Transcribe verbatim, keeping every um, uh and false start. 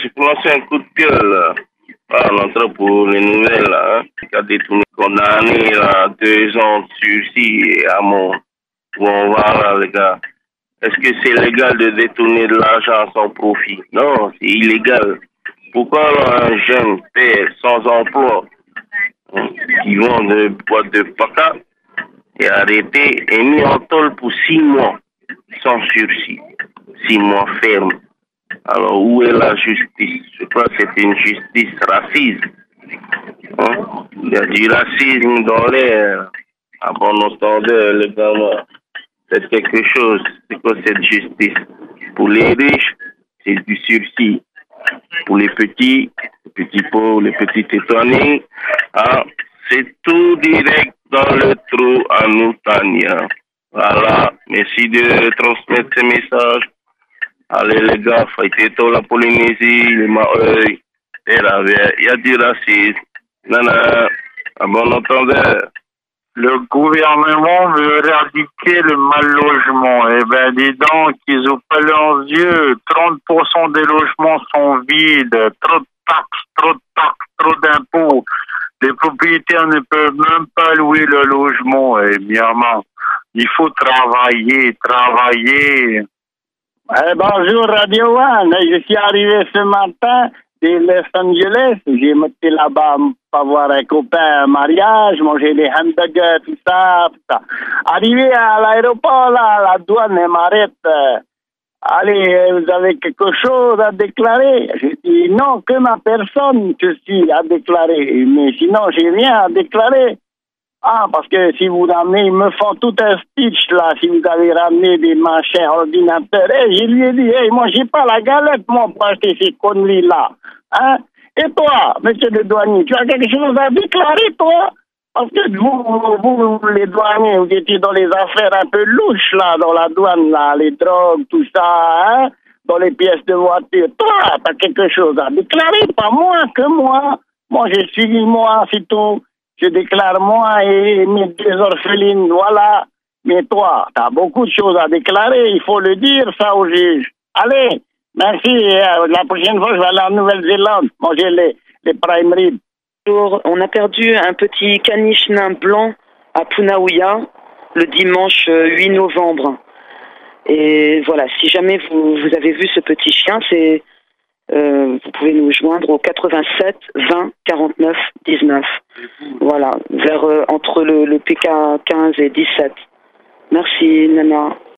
c'est pour lancer un coup de gueule là. Ah, on entre pour les nouvelles là. Hein. Il a détourné condamné à deux ans de sursis et à mon. Où on va là, les gars. Est-ce que c'est légal de détourner de l'argent sans profit? Non, c'est illégal. Pourquoi un jeune père sans emploi hein, qui vend de boîtes de paca est arrêté et mis en tôle pour six mois sans sursis, six mois ferme? Alors où est la justice? Je crois que c'est une justice raciste. Hein? Il y a du racisme dans l'air. À bon entendeur, les gars. C'est quelque chose. C'est quoi cette justice? Pour les riches, c'est du sursis. Pour les petits, les petits pauvres, les petits étoiles, hein, c'est tout direct dans le trou à nous, Tania. Voilà. Merci de transmettre ces messages. Allez, les gars, faites tout la Polynésie, les Maoris, il y a du racisme. Non, non, à bon entendeur. Le gouvernement veut éradiquer le mal logement. Eh ben, dis donc, ils ont pas leurs yeux. trente pour cent des logements sont vides. Trop de taxes, trop de taxes, trop d'impôts. Les propriétaires ne peuvent même pas louer le logement. Eh bien, il faut travailler, travailler. Eh, bonjour Radio One, je suis arrivé ce matin de Los Angeles, j'ai monté là-bas pour voir un copain, un mariage, manger des hamburgers, tout ça, tout ça. Arrivé à l'aéroport, là, la douane m'arrête. Allez, vous avez quelque chose à déclarer? Je dis non, que ma personne, je suis à déclarer, mais sinon j'ai rien à déclarer. Ah, parce que si vous ramenez, ils me font tout un speech, là, si vous avez ramené des machins ordinateurs. Et je lui ai dit, hey, moi, j'ai pas la galette, moi, pour acheter ces conneries-là. Hein? Et toi, monsieur le douanier, tu as quelque chose à déclarer, toi? Parce que vous, vous, vous, les douaniers, vous étiez dans les affaires un peu louches, là, dans la douane, là, les drogues, tout ça, hein? Dans les pièces de voiture. Toi, t'as quelque chose à déclarer, pas moi, que moi. Moi, j'ai suivi moi, c'est tout. Je déclare moi et mes deux orphelines, voilà. Mais toi, tu as beaucoup de choses à déclarer, il faut le dire ça au juge. Allez, merci. La prochaine fois, je vais aller en Nouvelle-Zélande manger les, les prime rib. On a perdu un petit caniche nain blanc à Punaouia le dimanche huit novembre. Et voilà, si jamais vous, vous avez vu ce petit chien, c'est... Euh, vous pouvez nous joindre au quatre-vingt-sept vingt quarante-neuf dix-neuf. Voilà, vers euh, entre le, le P K quinze et dix-sept. Merci, Nana.